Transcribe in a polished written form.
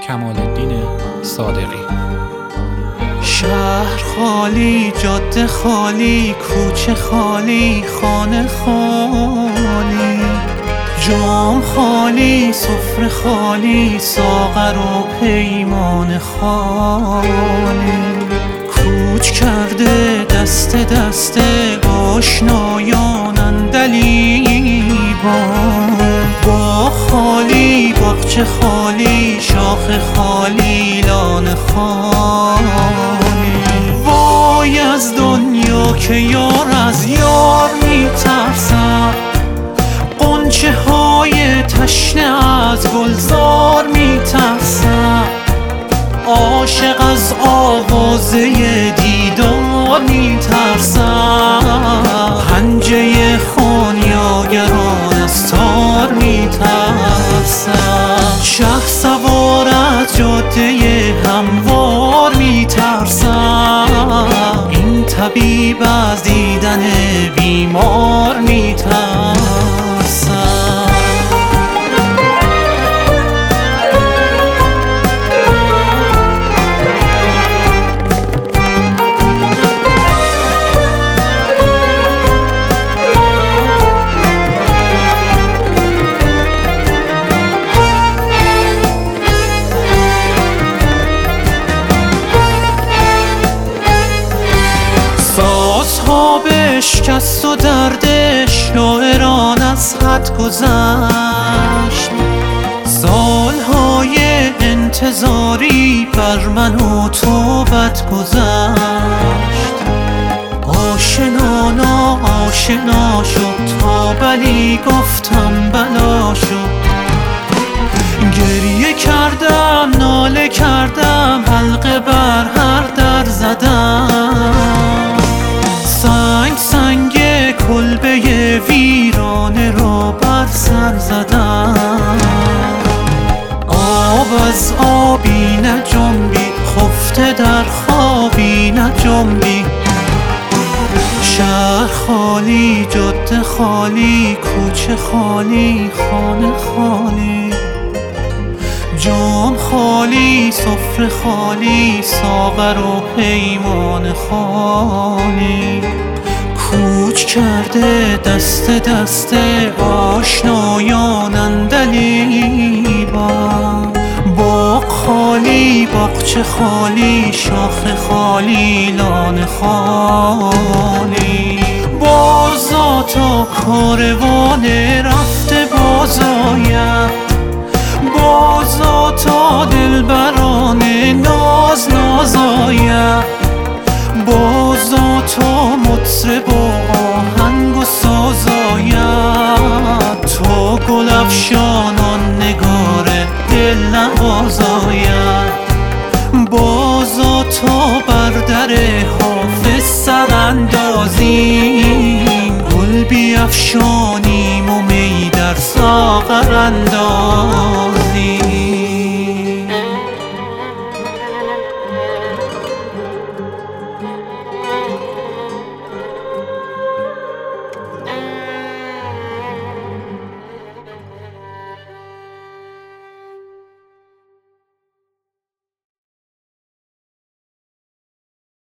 کمال‌الدین صادقی. شهر خالی، جاده خالی، کوچه خالی، خانه خالی، جام خالی، سفره خالی، ساغر و پیمان خالی. کوچ کرده دست دست آشنایان عندلیبان، باغ خالی، باغچه خالی، شاخ خالی، لانه خالی. وای از دنیا که یار از یار میترسد، غنچه های تشنه از گلزار میترسد، عاشق از آوازه دیدار میترسد، پنجه خانیاگران از تار میترسد، شهسوار از جاده هموار میترسد، این طبیب از دیدن بیمار میترسد. سازها بشکست و دردش شاعران از حد گذشت، سالهای انتظاری بر من و تو بد گذشت. آشنا آشنا شد تا بلی گفتم بلا شد، گریه کردم ناله کردم حلقه بر هر در زدم، سنگ کلبه ویرانه را بر سر زدم. آب از آبی نجنبی، خفته در خوابی نجنبی، شهر خالی، جاده خالی، کوچه خالی، خانه خالی، جام خالی، سفره خالی، ساغر و پیمان خالی. کوچ کرده دست دست آشنایان عندلیبان، باغ خالی، باغچه خالی، شاخ خالی، لانه خالی. بازا تا کاروان رفته بازآید، بازا تا دلبران ناز ناز آید، بازا تا مطرب و آهنگ و ساز آید، تا گل افشانان نگار دل نواز آید، بازا تا بر در حافظ سر اندازیم، گل بیفشانیم و می در ساغر اندازیم.